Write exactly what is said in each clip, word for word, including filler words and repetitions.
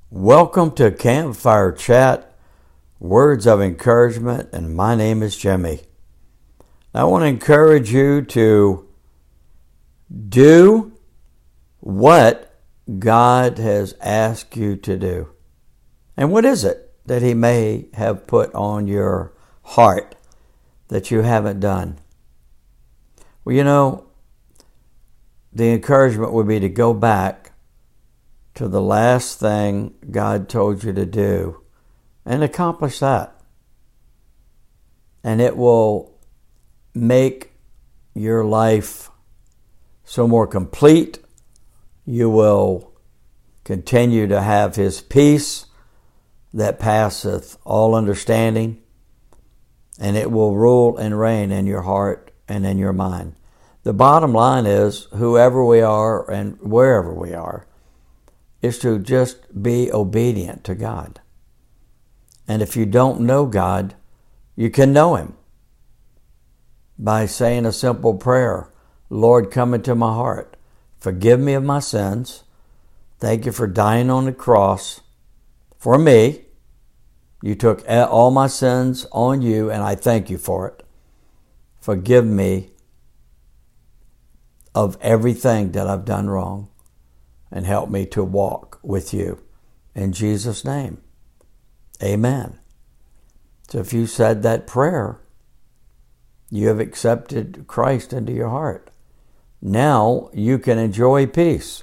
Welcome to Campfire Chat, Words of Encouragement, and my name is Jimmy. I want to encourage you to do what God has asked you to do. And what is it that He may have put on your heart that you haven't done? Well, you know, the encouragement would be to go back to the last thing God told you to do and accomplish that. And it will make your life so more complete. You will continue to have His peace that passeth all understanding, and it will rule and reign in your heart and in your mind. The bottom line is, whoever we are and wherever we are, is to just be obedient to God. And if you don't know God, you can know Him by saying a simple prayer. Lord, come into my heart. Forgive me of my sins. Thank you for dying on the cross for me. You took all my sins on you, and I thank you for it. Forgive me of everything that I've done wrong, and help me to walk with you. In Jesus' name, amen. So if you said that prayer, you have accepted Christ into your heart. Now you can enjoy peace.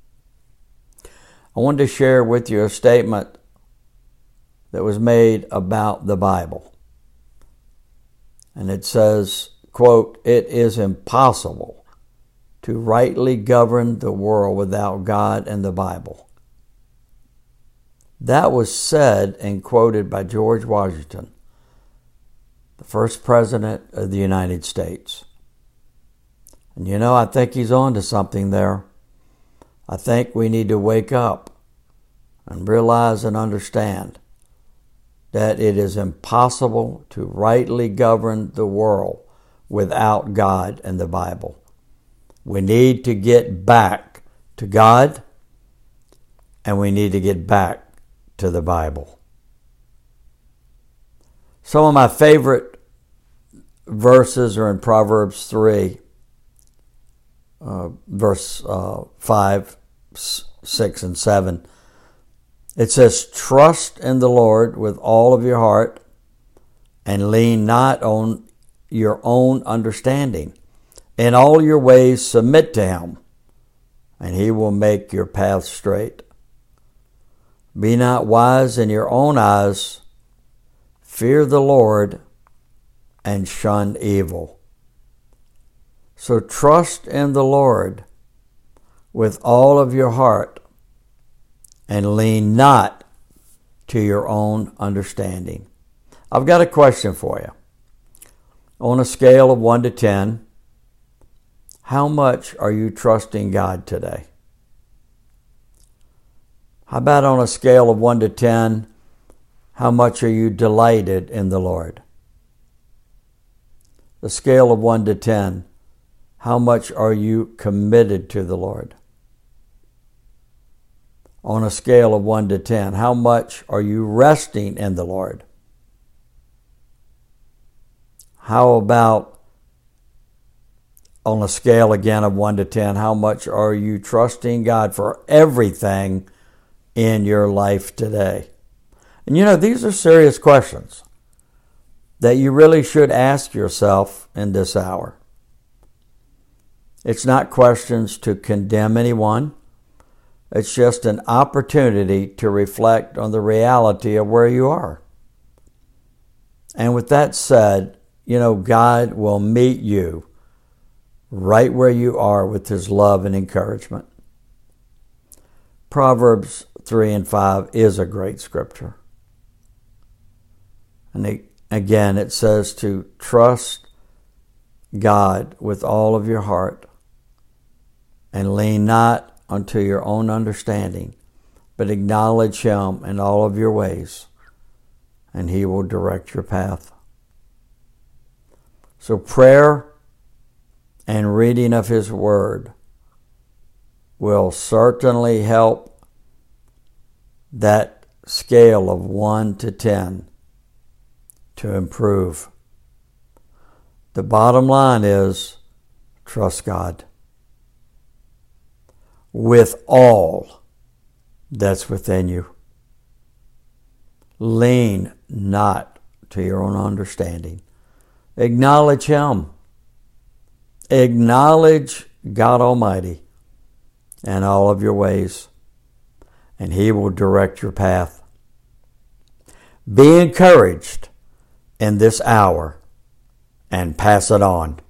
I wanted to share with you a statement that was made about the Bible. And it says, quote, "It is impossible to rightly govern the world without God and the Bible." That was said and quoted by George Washington, the first president of the United States. And you know, I think he's on to something there. I think we need to wake up and realize and understand that it is impossible to rightly govern the world without God and the Bible. We need to get back to God, and we need to get back to the Bible. Some of my favorite verses are in Proverbs three, uh, verse uh, five, six, and seven. It says, "Trust in the Lord with all of your heart, and lean not on your own understanding. In all your ways submit to Him, and He will make your path straight. Be not wise in your own eyes. Fear the Lord and shun evil." So trust in the Lord with all of your heart, and lean not to your own understanding. I've got a question for you. On a scale of one to ten, how much are you trusting God today? How about on a scale of one to ten, how much are you delighted in the Lord? The scale of one to ten, how much are you committed to the Lord? On a scale of one to ten, how much are you resting in the Lord? How about on a scale again of one to ten, how much are you trusting God for everything in your life today? And you know, these are serious questions that you really should ask yourself in this hour. It's not questions to condemn anyone. It's just an opportunity to reflect on the reality of where you are. And with that said, you know, God will meet you right where you are with His love and encouragement. Proverbs three and five is a great scripture. And it, again, it says to trust God with all of your heart, and lean not unto your own understanding, but acknowledge Him in all of your ways, and He will direct your path. So prayer and reading of His Word will certainly help that scale of one to ten to improve. The bottom line is trust God with all that's within you. Lean not to your own understanding. Acknowledge Him. Acknowledge God Almighty in all of your ways, and He will direct your path. Be encouraged in this hour and pass it on.